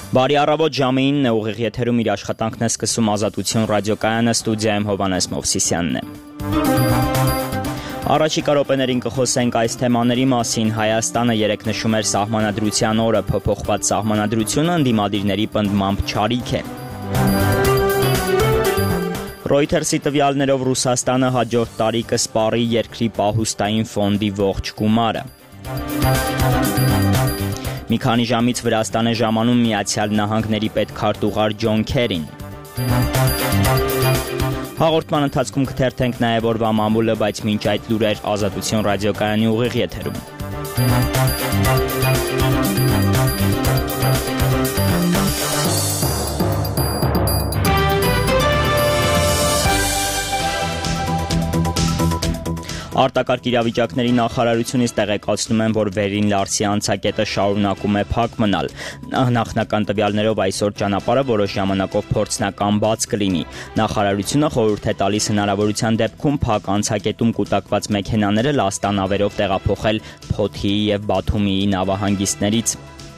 Բարի առավոտ, ժամը 9 ուղիղ եթերում իր աշխատանքն է սկսում Ազատություն ռադիոկայանը, ստուդիայում Հովհաննես Մովսիսյանն է։ Առաջիկա րոպեներին կխոսենք այս թեմաների մասին։ Հայաստանը երեկ նշում էր Սահմանադրության օրը, փոփոխված Սահմանադրությունը ընդդիմադիրների պնդմամբ չարիք է։ Reuters-ի տվյալներով Ռուսաստանը հաջորդ տարի կսպառի երկրի պահուստային ֆոնդի ողջ գումարը։ Մի քանի ժամից Վրաստան է ժամանում Միացյալ Նահանգների պետքարտուղար Ջոն Քերին։ Հաղորդման ընթացքում կթերթենք նաև օրվա մամուլը, բայց մինչ այդ լուրեր Ազատություն ռադիոկայանի ուղիղ եթերում։ Արտակարգ իրավիճակների նախարարությունից տեղեկացնում են, որ Վերին Լարսի անցակետը շարունակում է փակ մնալ։ Նախնական տվյալներով այսօր ճանապարհը որոշ ժամանակով փորձնական բաց կլինի։ Նախարարությունը խորհուրդ է տալիս հնարավորության դեպքում փակ անցակետում կուտակված մեքենաները լաստանավերով տեղափոխել Փոթիի եւ Բաթումիի նավահանգիստներից։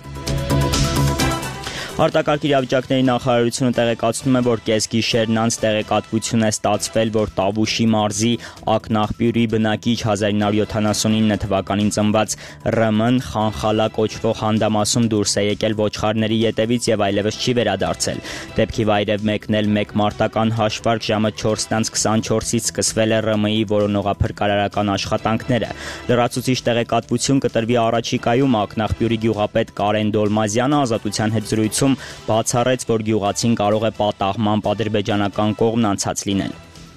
Արտակարգ իրավիճակների նախարարությունը տեղեկացնում է, որ կեսգիշերն անց տեղեկատվություն է ստացվել, որ Տավուշի մարզի Ակնաղբյուրի բնակիչ 1979 թվականին ծնված Ռմն Խանխալա կոչվող հանդամասում դուրս է եկել ոչխարների ետևից եւ այլևս չի վերադարձել։ Դեպքի վայրև մեկնել մեկ մարտական հաշվարկ ժամը 4:24-ից սկսվել է ՌՄ-ի որոնողափրկարարական աշխատանքները։ Լրացուցիչ տեղեկատվություն կտրվի առաջիկայում Ակնաղբյուրի գյուղապետ Կարեն Դոլմազյանը Ազատության հետ զրույցում բացառեց, որ գյուղացին կարող է պատահմամբ ադրբեջանական կողմն անցած լինել։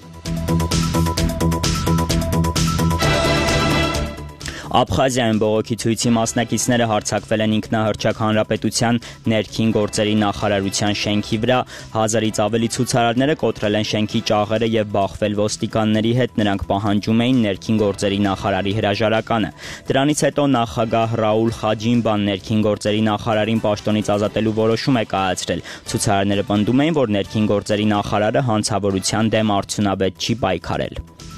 Աբխազիայում բողոքի ցույցի մասնակիցները հարձակվել են ինքնահռչակ հանրապետության ներքին գործերի նախարարության շենքի վրա։ 1000-ից ավելի ցուցարարները կոտրել են շենքի ճաղերը եւ բախվել ոստիկանների հետ։ Նրանք պահանջում էին ներքին գործերի նախարարի հրաժարականը։ Դրանից հետո նախագահ Ռաուլ Խաջինբան ներքին գործերի նախարարին պաշտոնից ազատելու որոշում է կայացրել։ Ցուցարարները պնդում էին, որ ներքին գործերի նախարարը հանցավորության դեմ արդյունավետ չի պայքարել։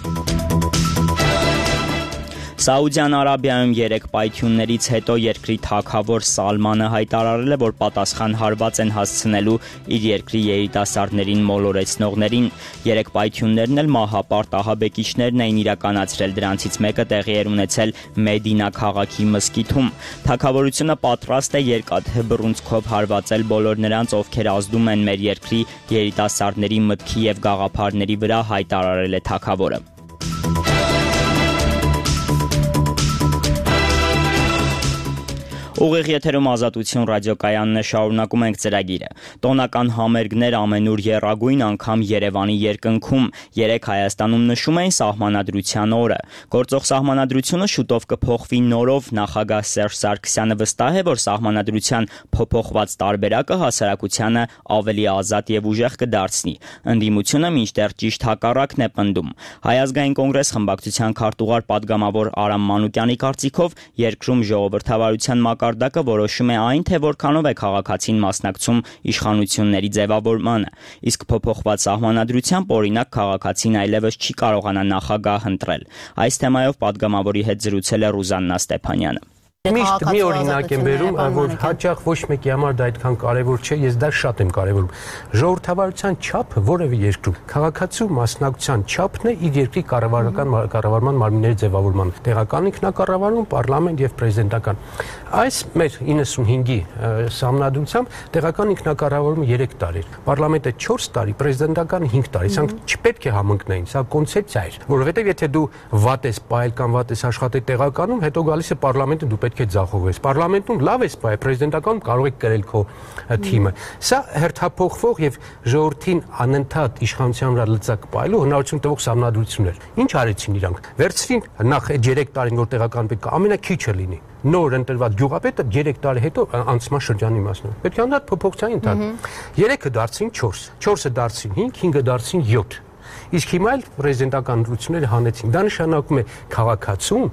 Սաուդյան Արաբիայում 3 պայթյուններից հետո երկրի թագավոր Սալմանը հայտարարել է, որ պատասխան հարված են հասցնելու իր երկրի երիտասարդներին մոլորեցնողներին։ 3 պայթյուններն էլ մահապարտ ահաբեկիչներն էին իրականացրել, դրանցից մեկը տեղի էր ունեցել Մեդինա քաղաքի մզկիթում։ Թագավորությունը պատրաստ է երկաթե բռունցքով հարվածել բոլոր նրանց, ովքեր ազդում են մեր երկրի երիտասարդների մտքի եւ գաղափարների վրա, հայտարարել է թագավորը։ Ուղիղ եթերում Ազատություն ռադիոկայանն է, շարունակում ենք ծրագիրը։ Տոնական համերգներ ամենուր եռագույն անգամ Երևանի երկնքում։ Երեկ Հայաստանում նշում էին Սահմանադրության օրը։ Գործող Սահմանադրությունը շուտով կփոխվի նորով։ Նախագահ Սերժ Սարգսյանը վստահ է, որ Սահմանադրության փոփոխված տարբերակը հասարակությանը ավելի ազատ եւ ուժեղ կդարձնի։ Ընդդիմությունը մինչդեռ ճիշտ հակառակն է պնդում։ Հայ ազգային կոնգրես խմբակցության քարտուղար պատգամավոր Արամ Մանուկյանի կարծիքով երկրում ժողովրդավարության մակարդակը որոշում է այն, թե որքանով է քաղաքացին մասնակցում իշխանությունների ձևավորմանը, իսկ փոփոխված սահմանադրությամբ օրինակ քաղաքացին այլևս չի կարողանա նախագահ ընտրել։ Այս թեմայով պատգամավորի հետ զրուցել է Ռուզաննա Ստեփանյանը։ Միշտ մի օրինակ եմ բերում, որ հաճախ ոչ մեկի համար դա այդքան կարևոր չէ, ես դա շատ եմ կարևորում։ Ժողովրդավարության չափը որևէ երկրում քաղաքացու մասնակցության չափն է իր երկրի կառավարման մարմինների ձևավորման, տեղական ինքնակառավարում, պարլամենտ եւ պրեզիդենտական։ Այս մեր 95-ի սահմանադրությամբ տեղական ինքնակառավարումը 3 տարի էր, պարլամենտը 4 տարի, պրեզիդենտականը 5 տարի։ Սրանք չպետք է համընկնեին, սա կոնցեպցիա էր, որովհետեւ եթե դու վատ ես պահել կամ վատ ես աշխատել տեղականում, հետո գալիս է պարլամենտը, դու պետք է ձախողվես։ Պարլամենտում լավ ես պահել, պրեզիդենտականում կարող եք կրել քո թիմը։ Սա հերթափոխվող եւ ժողովրդին անընդհատ իշխանության վրա լծակ պահելու հնարավորություն տվող սահմանադրություն էր։ Ինչ արեցին իրանք։ Վերցրին նախ այդ 3 տարին, որ տեղական պետք է ամենակիչը լինի։ Նոր ընտրված գյուղապետը 3 տարի հետո անցման շրջանի մասն է։ Պետք է անդադ փոփոխության ընթացք։ 3-ը դարձին 4, 4-ը դարձին 5, 5-ը դարձին 7։ Իսկ հիմա էլ պրեզիդենտական ընտրությունները հանեցին։ Դա նշանակում է քաղաքացուն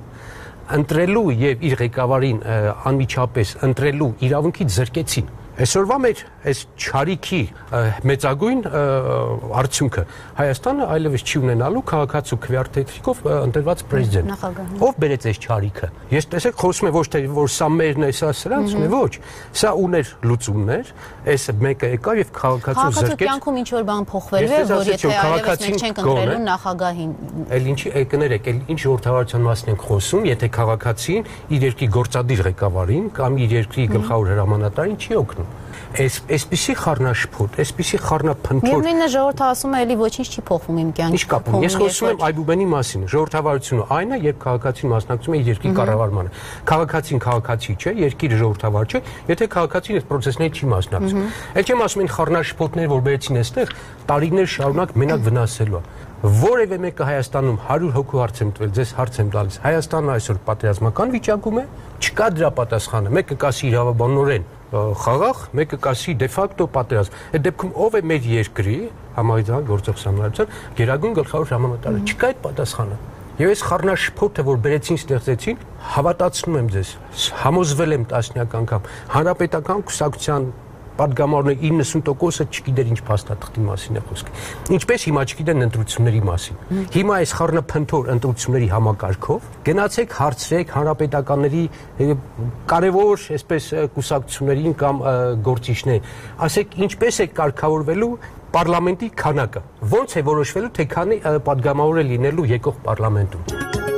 ընտրելու եւ իր ղեկավարին անմիջապես ընտրելու իրավունքից զրկեցին։ Այսօրվա մեր այս չարիքի մեծագույն արդյունքը Հայաստանը այլևս չի ունենալու քաղաքացու քվեարկտեքով ընտրված պրեզիդենտ։ Ով բերեց այս չարիքը։ Ես տեսեք խոսում եմ ոչ թե որ սա մերն է, սա սրանցն է, ոչ։ Սա ուներ լուծումներ, այս մեկը եկավ եւ քաղաքացու զրկեց։ Քաղաքացու կյանքում ինչ որ բան փոխվել է, որ եթե այլևս մենք չենք ընտրելու նախագահին։ Էլ ինչի կներեք, էլ ինչ ժողովրդավարության մասին ենք խոսում, եթե քաղաքացին իր երկրի գործադիր ղեկավարին կամ իր երկրի գլխավոր հրամանատարին չի օգնում։ Այսպիսի խառնաշփոթ, այսպիսի խառնափնթոր։ Միևնույնն է ժողովուրդը ասում է, էլի ոչինչ չի փոխվում իմ կյանքում։ Ինչ կապ ունի։ Ես խոսում եմ այբուբենի մասին։ Ժողովրդավարությունը այն է, երբ քաղաքացին մասնակցում է իր երկրի կառավարմանը։ Քաղաքացին քաղաքացի չէ, երկիրը ժողովրդավար չէ, եթե քաղաքացին այս process-ներին չի մասնակցում։ Էլ չեմ ասում այն խառնաշփոթներ, որ բերեցին այստեղ, տարիներ շարունակ մենակ վնասելու է։ Որևէ մեկը Հայաստանում 100 հոգու հարց եմ տվել, ձեզ հարց եմ տալիս։ Հայաստանը այսօր պատերազմական վիճակում է, չկա դրա պատասխանը։ Մեկը կասի իրավաբանորեն խաղաղ, մեկը կասի դե ֆակտո պատերազմ։ Այդ դեպքում ով է մեր երկրի համայնքային գործող համայնքության գերագույն գլխավոր հրամանատարը։ Չկա այդ պատասխանը։ Եվ այս խառնաշփոթը, որ բերեցին, ստեղծեցին, հավատացնում եմ ձեզ, համոզվել եմ տասնյակ անգամ, հանրապետական կուսակցության պատգամավորների 90%-ը չգիտեր ինչ փաստաթղթի մասին է խոսքը։ Ինչպես հիմա չգիտեն ընտրությունների մասին։ Հիմա այս խառնափնթոր ընտրությունների համակարգով գնացեք հարցրեք հանրապետականների կարևոր այսպես կուսակցություններին կամ գործիչներին, ասեք ինչպես է կարգավորվելու պարլամենտի քանակը։ Ոնց է որոշվելու թե քանի պատգամավոր է լինելու եկող պարլամենտում։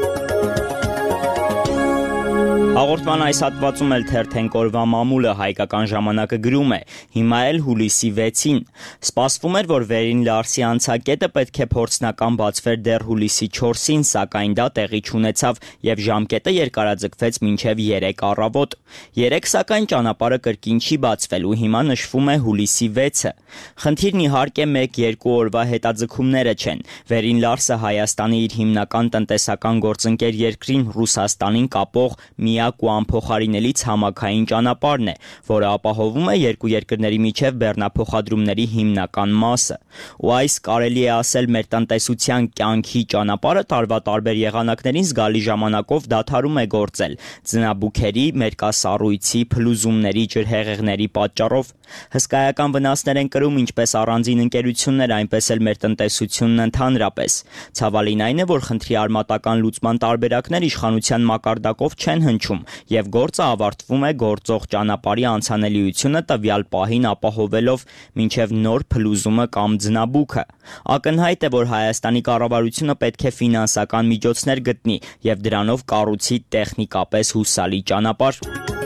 Հաղորդման այս հատվածում էլ թերթենք օրվա մամուլը հայկական ժամանակը գրում է. հիմա էլ հուլիսի 6-ին։ Սպասվում էր, որ Վերին Լարսի անցակետը պետք է փորձնական բացվեր դեռ հուլիսի 4-ին, սակայն դա տեղի չունեցավ եւ ժամկետը երկարաձգվեց մինչեւ 3 առավոտ։ 3 սակայն ճանապարհը կրկին չի բացվելու, հիմա նշվում է հուլիսի 6-ը։ Խնդիրն իհարկե 1-2 օրվա հետաձգումները չեն։ Վերին Լարսը Հայաստանի իր հիմնական տնտեսական գործընկեր երկրին Ռուսաստանին կապող միակ ու անփոխարինելի ցամաքային ճանապարհն է, որը ապահովում է երկու երկրների միջև բեռնափոխադրումների հիմնական մասը։ Ու այս կարելի է ասել մեր տնտեսության կյանքի ճանապարհը տարվա տարբեր եղանակներին զգալի ժամանակով դադարում է գործել ձնաբուքերի, մերկասառույցի, փլուզումների, ջրհեղեղների պատճառով։ Հսկայական վնասներ են կրում ինչպես առանձին ընկերություններ, այնպես էլ մեր տնտեսությունն ընդհանրապես։ Ցավալին այն է, որ խնդրի արմատական լուծման տարբերակներ իշխանության մակարդակով չեն հնչում եւ գործը ավարտվում է գործող ճանապարհի անցանելիությունը տվյալ պահին ապահովելով մինչեւ նոր փլուզումը կամ ձնաբուքը։ Ակնհայտ է, որ Հայաստանի կառավարությունը պետք է ֆինանսական միջոցներ գտնի եւ դրանով կառուցի տեխնիկապես հուսալի ճանապարհ։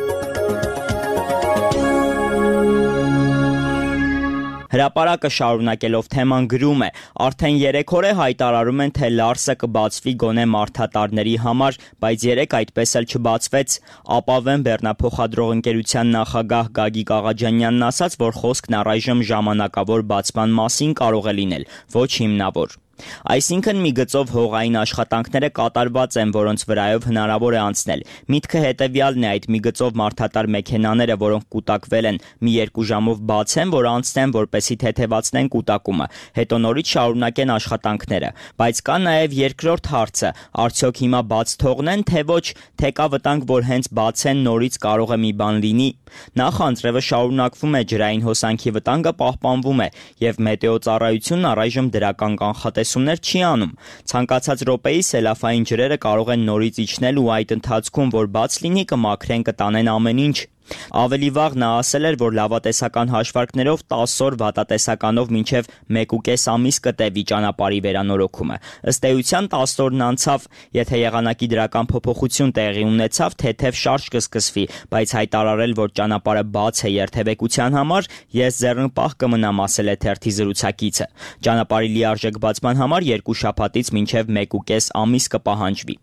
Հրապարակը շարունակելով թեման գրում է. արդեն 3 օր է հայտարարում են, թե Լարսը կբացվի գոնե մարդատարների համար, բայց 3 այդպես էլ չբացվեց։ Ապավեն բեռնափոխադրող ընկերության նախագահ Գագիկ Աղաջանյանն ասաց, որ խոսքն առայժմ ժամանակավոր բացման մասին կարող է լինել, ոչ հիմնավոր։ Այսինքն մի գծով հողային աշխատանքները կատարված են, որոնց վրայով հնարավոր է անցնել։ Միտքը հետևյալն է, այդ մի գծով մարդատար մեքենաները, որոնք կուտակվել են, մի 2 ժամով բացեն, որ անցնեն, որպեսզի թեթևացնեն կուտակումը, հետո նորից շարունակեն աշխատանքները։ Բայց կա նաև երկրորդ հարցը, արդյոք հիմա բաց թողնեն, թե ոչ, թե կա վտանգ, որ հենց բացեն նորից կարող է մի բան լինի։ Նախ անձրևը շարունակվում է, ջրային հոսանքի վտանգը պահպանվում է, եւ մետեոծառայությունն առայժմ դրական կանխատեսումներ չի անում։ Ցանկացած րոպեի սելավային ջրերը կարող են նորից իջնել ու այդ ընթացքում, որ բաց լինի, կմաքրեն, կտանեն ամեն ինչ։ Ավելի վաղ նա ասել էր, որ լավատեսական հաշվարկներով 10 օր, վատատեսականով մինչև 1.5 ամիս կտևի ճանապարհի վերանորոգումը։ Ըստ էության 10 օրն անցավ, եթե եղանակի դրական փոփոխություն տեղի ունեցավ, թեթև շարժ կսկսվի, բայց հայտարարել, որ ճանապարհը բաց է երթևեկության համար, ես ձեռնպահ կմնամ, ասել է թերթի զրուցակիցը։ Ճանապարհի լիարժեք բացման համար 2 շաբաթից մինչև 1.5 ամիս կպահանջվի։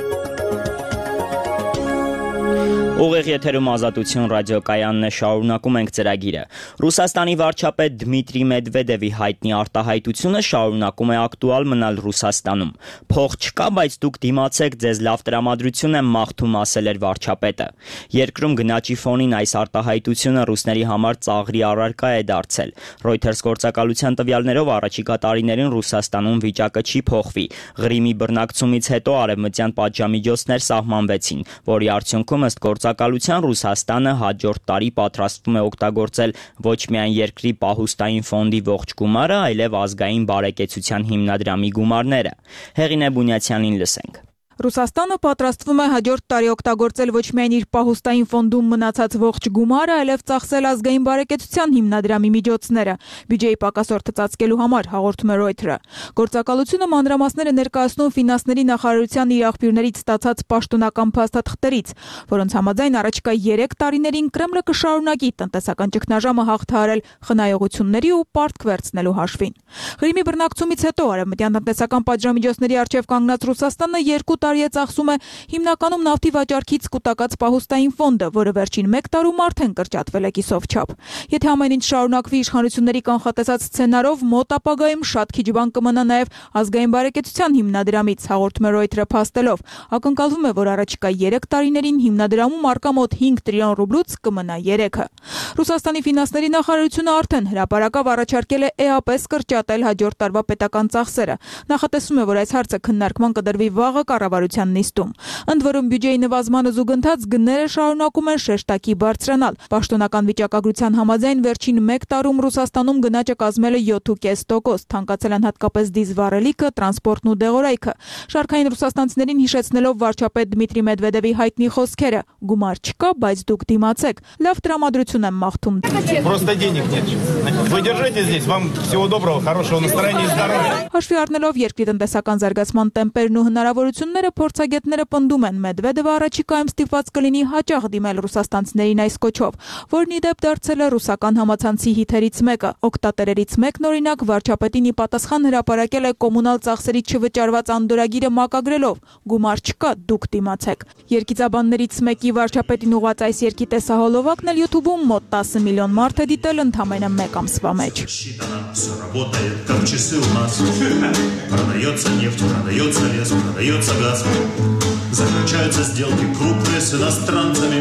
Ուղիղ եթերում Ազատություն ռադիոկայանն է, շարունակում ենք ծրագիրը։ Ռուսաստանի վարչապետ Դմիտրի Մեդվեդևի հայտնի արտահայտությունը շարունակում է ակտուալ մնալ Ռուսաստանում։ Փող չկա, բայց դուք դիմացեք, ձեզ լավ տրամադրություն եմ մաղթում, ասել էր վարչապետը։ Երկրում գնաճի ֆոնին այս արտահայտությունը ռուսների համար ծաղրի առարկա է դարձել։ Reuters գործակալության տվյալներով առաջիկա տարիներին Ռուսաստանում վիճակը չի փոխվի։ Ղրիմի բռնակցումից հետո արևմտյան պատժամիջոցներ սահմանվեցին, որի արդյունքում ըստ գործակալության Ռուսաստանը հաջորդ տարի պատրաստվում է օգտագործել ոչ միայն երկրի պահուստային ֆոնդի ողջ գումարը, այլև ազգային բարեկեցության հիմնադրամի գումարները։ Հեղինե Բունյացյանին լսենք։ Ռուսաստանը պատրաստվում է հաջորդ տարի օգտագործել ոչ միայն իր պահուստային ֆոնդում մնացած ողջ գումարը, այլև ծախսել ազգային բարեկեցության հիմնադրամի միջոցները, բյուջեի պակասորդը ծածկելու համար, հաղորդում է Reuters-ը։ Գործակալությունը մանրամասները ներկայացնում ֆինանսների նախարարության իր աղբյուրներից ստացած պաշտոնական փաստաթղթերից, որոնց համաձայն առաջիկա 3 տարիներին Կրեմլը կշարունակի տնտեսական ճգնաժամը հաղթահարել խնայողությունների ու պարտք վերցնելու հաշվին։ Ղրիմի բռնակցումից հետո արևմտյան տնտեսական պատժամիջոցների առջև կանգնած Ռուսաստանը 2 տարի է ծախսում է հիմնականում նավթի վաճառքից կուտակած պահուստային ֆոնդը, որը վերջին 1 տարում արդեն կրճատվել է կիսով չափ։ Եթե ամեն ինչ շարունակվի իշխանությունների կանխատեսած սցենարով, մոտ ապագայում շատ քիչ բան կմնա նաև ազգային բարեկեցության հիմնադրամից, հաղորդում է Reuters-ը փաստելով։ Ակնկալվում է, որ առաջիկա 3 տարիներին հիմնադրամում առկա մոտ 5 տրիլիոն ռուբլուց կմնա 3-ը։ Ռուսաստանի ֆինանսների նախարարությունը արդեն հրապարակավ առաջարկել է էապես կրճատել հաջորդ տարվա պետական ծախսերը։ Նախատեսվում է, որ այս հարցը քննարկման կդրվի վաղը կառավարության նիստում։ Ընդ որում բյուջեի նվազմանը զուգընթաց գները շարունակում են շեշտակի բարձրանալ։ Պաշտոնական վիճակագրության համաձայն վերջին 1 տարում Ռուսաստանում գնաճը կազմել է 7.5%, թանկացել են հատկապես դիզվառելիքը, տրանսպորտն ու դեղորայքը։ Շարքային ռուսաստանցիներին հիշեցնելով վարչապետ Դմիտրի Մեդվեդևի հայտնի խոսքերը՝ գումար չկա, բայց դուք դիմացեք։ Լավ տրամադրություն եմ մաղթում։ Просто денег нет. Вы держите здесь. Вам всего доброго, хорошего настроения и здоровья. Հաշվի առնելով երկրի տնտեսական զարգացման տեմպերն ու հնարավորությունները, փորձագետները պնդում են Մեդվեդևը առաջիկայում ստիպված կլինի հաճախ դիմել ռուսաստանցիներին այս կոչով, որն ի դեպ դարձել է ռուսական համացանցի հիթերից մեկը։ Օգտատերերից մեկն օրինակ վարչապետին ի պատասխան հրապարակել է կոմունալ ծախսերի չվճարված անդորագիրը մակագրելով՝ գումար չկա, դուք դիմացեք։ Երգիծաբաններից մեկի վարչապետին ուղղված այս երգի տեսահոլովակն էլ YouTube-ում մոտ 10 միլիոն մարդ է դիտել ընդամենը 1 ամսվա մեջ։ Продается нефть, продается лес, продается газ. Заключаются сделки крупные с иностранцами.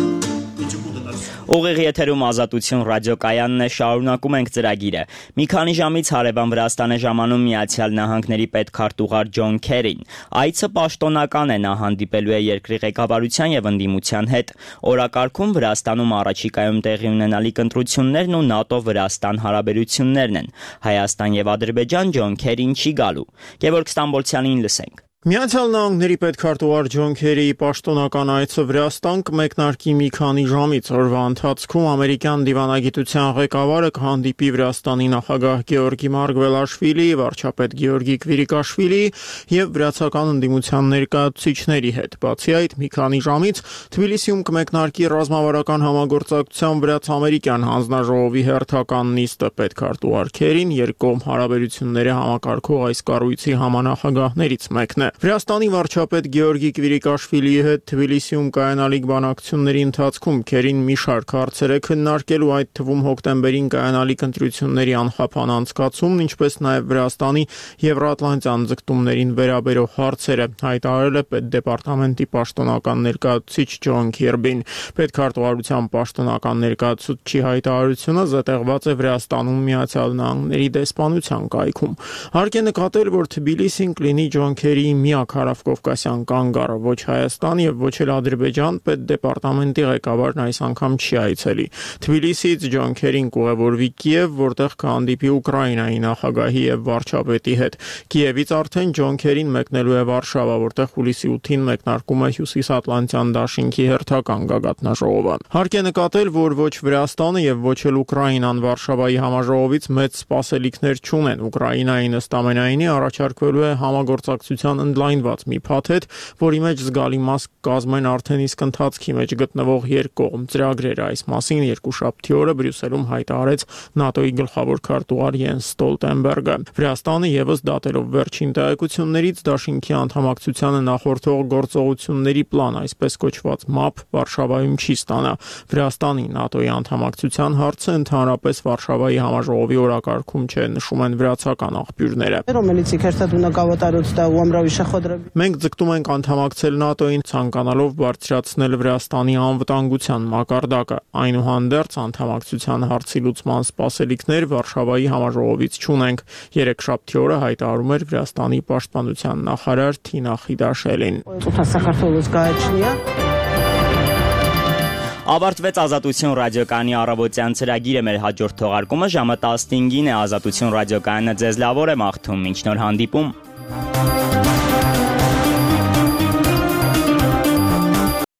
Ուղիղ եթերում Ազատություն ռադիոկայանն է, շարունակում ենք ծրագիրը։ Մի քանի ժամից հարևան Վրաստան է ժամանում Միացյալ Նահանգների պետքարտուղար Ջոն Քերին։ Այցը պաշտոնական է, նա հանդիպելու է երկրի ղեկավարության եւ ընդդիմության հետ։ Օրակարգում Վրաստանում առաջիկայում տեղի ունենալիք ընտրություններն ու ՆԱՏՕ-Վրաստան հարաբերություններն են։ Հայաստան եւ Ադրբեջան Ջոն Քերին չի գալու։ Գևորգ Ստամբոլցյանին լսենք։ Միացյալ Նահանգների պետքարտուղար Ջոն Քերիի պաշտոնական այցը Վրաստան կմեկնարկի մի քանի ժամից։ Օրվա ընթացքում ամերիկյան դիվանագիտության ղեկավարը կհանդիպի Վրաստանի նախագահ Գեորգի Մարգվելաշվիլի, վարչապետ Գեորգի Քվիրիկաշվիլի եւ վրացական ընդդիմության ներկայացուցիչների հետ։ Բացի այդ, մի քանի ժամից Թբիլիսիում կմեկնարկի ռազմավարական համագործակցության վրաց-ամերիկյան հանձնաժողովի հերթական նիստը։ Պետքարտուղար Քերին երկկողմ հարաբերությունների համակարգող այս կառույցի համանախագահներից մեկն է։ Վրաստանի վարչապետ Գեորգի Քվիրիկաշվիլիի հետ Թբիլիսիում կայանալիք բանակցությունների ընթացքում Քերին մի շարք հարցեր է քննարկելու, այդ թվում հոկտեմբերին կայանալիք ընտրությունների անխափան անցկացումն, ինչպես նաև Վրաստանի եվրոատլանտյան ձգտումներին վերաբերող հարցերը, հայտարարել է պետդեպարտամենտի պաշտոնական ներկայացուցիչ Ջոն Քիրբին։ Պետքարտուղարության պաշտոնական ներկայացուցչի հայտարարությունը զետեղված է Վրաստանում Միացյալ Նահանգների դեսպանության կայքում։ Հարկ է նկատել, որ Թբիլիսին կլինի Ջոն Քերիի միակ հարավկովկասյան կանգառը, ոչ Հայաստան եւ ոչ էլ Ադրբեջան պետդեպարտամենտի ղեկավարն այս անգամ չի այցելի։ Թբիլիսիից Ջոն Քերին կուղևորվի Կիև, որտեղ կհանդիպի Ուկրաինայի նախագահի եւ վարչապետի հետ։ Կիևից արդեն Ջոն Քերին մեկնելու է Վարշավա, որտեղ հուլիսի 8-ին մեկնարկում է Հյուսիսատլանտյան դաշինքի հերթական գագաթնաժողովը։ Հարկ է նկատել, որ ոչ Վրաստանը եւ ոչ էլ Ուկրաինան Վարշավայի համաժողովից մեծ սպասելիքներ չունեն։ Ուկրաինային ըստ ամենայնի առաջարկվելու է համագործակցության ընդլայնված մի փաթեթ, որի մեջ զգալի մաս կազմեն արդեն իսկ ընթացքի մեջ գտնվող երկկողմ ծրագրերը։ Այս մասին երկուշաբթի օրը Բրյուսելում հայտարարեց ՆԱՏՕ-ի գլխավոր քարտուղար Յենս Ստոլտենբերգը։ Վրաստանը եւս դատելով վերջին տեղեկություններից դաշինքի անդամակցությանը նախորդող գործողությունների պլան, այսպես կոչված MAP, Վարշավայում չի ստանա։ Վրաստանի ՆԱՏՕ-ի անդամակցության հարցը ընդհանրապես Վարշավայի համաժողովի օրակարգում չէ, նշում են վրացական աղբյուրները։ Մենք ձգտում ենք անդամակցել ՆԱՏՕ-ին, ցանկանալով բարձրացնել Վրաստանի անվտանգության մակարդակը։ Այնուհանդերձ անդամակցության հարցի լուծման սպասելիքներ Վարշավայի համաժողովից չունենք։ Երեքշաբթի օրը հայտարարում էր Վրաստանի պաշտպանության նախարար Թինա Խիդաշելին։ Ավարտվեց Ազատություն ռադիոկայանի առավոտյան ծրագիրը, մեր հաջորդ թողարկումը ժամը 15-ին է։ Ազատություն ռադիոկայանը ձեզ լավ օր է մաղթում, մինչ նոր հանդիպում։